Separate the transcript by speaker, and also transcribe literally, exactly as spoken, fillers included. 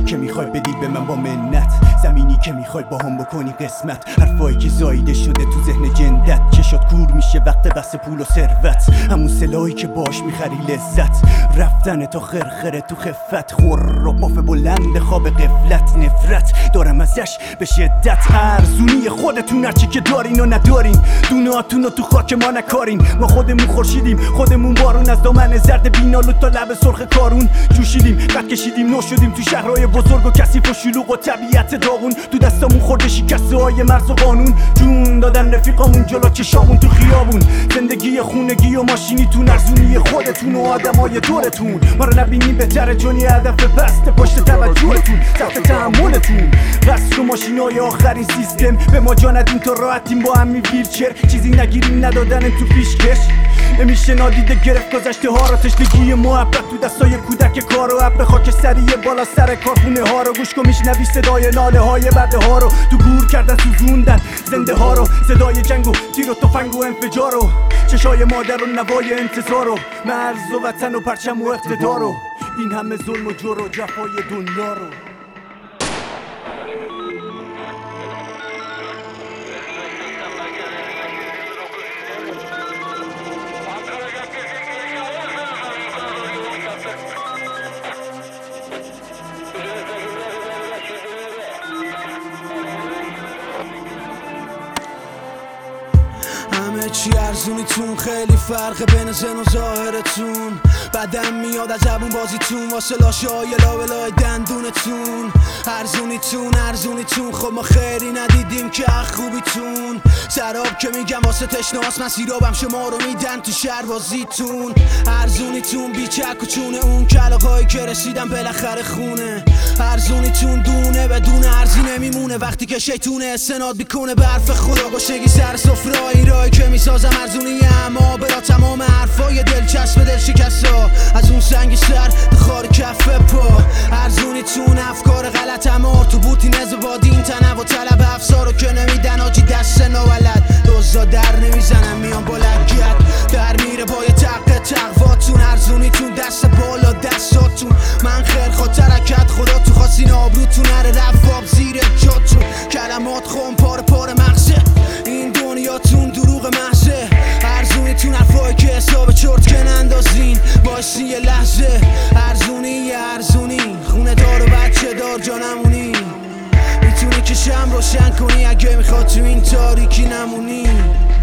Speaker 1: که میخوای بدی به من با منت، زمینی که میخوای با هم بکنی قسمت، حرفایی که زایده شده تو ذهن جندت، چشات کور میشه وقت بحث پول و ثروت، همون سلاحی که باش میخری لذت، رفتن تا خرخره تو خفت، خور و پاف بلند خواب قفلت، نفرت دارم ازش به شدت، ارزونی خودتون هرچی که دارین و ندارین، دوناتون رو تو خاک ما نکارین، ما خودمون خورشیدیم خودمون بارون، از دامن زرد بینالو تا لب سرخ کارون جوشیدیم، قد کشیدیم نو شدیم تو شهرهای بزرگ و کثیف و شلوغ و طبیعت داغون، تو دستامون خورده شکسته های مرز و قانون، جون دادن رفیقامون جلو چشامون تو خیابون، زندگی خونگی و ماشینیتون، ارزونی خودتون و آدمای دورتون، ما رو نبینی بهتره چون یه هدف بسته پشت توجهتون، سخت تحملتون، قصر و ماشینای آخرین سیستم، به ما جا ندین تا راحتیم با همین ویلچر، چیزی نگیریم ندادن تو پیشکش، نمیشه نادیده گرفت گذشته ها رو، تشنگی محبت تو دستای کودک کار و ابر خاک سری بالا سر کارخونه ها رو، گوش کن میشنوی صدای ناله های بده ها رو، تو گور کردن سوزوندن زنده ها رو، صدای جنگ و تیر و تفنگ و انفجار و چشای مادر و نوای انتظار و مرز و وطن و پرچم و اقتدار و این همه ظلم و جور و جفای دنیا رو.
Speaker 2: همه چی ارزونیتون، خیلی فرق بین زن و ظاهرتون، بدم میاد از زبون بازیتون واسه لاشه های لابلای دندونتون، ارزونیتون ارزونیتون خب ما خیری ندیدیم که خوبیتون، سراب که میگم واسه تشناس، من سیرابم شما رو میدن تو شهر بازیتون، ارزونیتون بیچک و چونه اون کلاغایی که رسیدن بالاخره خونه، ارزونیتون دونه بدون ارزی نمیمونه، وقتی که شیطونه استناد میکنه به حرف خدا، گشنگی سر سفره ایرایی که میسازم ارزونی، اما برا تمام حرفای دلچسب دل شکستا، از اون سنگ سر به خار کف پا، ارزونیتون افکار غلط امار تو بوتی نزو بادین تنو و طلب افسارو که نمیدن آجی دست ناولد، دوزا در نمیزنم میان با لگت در میره با یه تق تقواتون، ارزونیتون دست بالا دستاتون، من خیر خواه ترکت خدا تو خواستین آبروتون نره رفاب زیر جاتون، کلمات خون پار پار مغزه این دنیاتون دروغ محضه، ارزونیتون حرفایی که حساب چرت که نندازین باشی یه لحظه، ارزونی ارزونی خونه دار و بچه دار جانمونی، میتونی که شم روشن کنی اگه میخواد تو این تاریکی نمونی.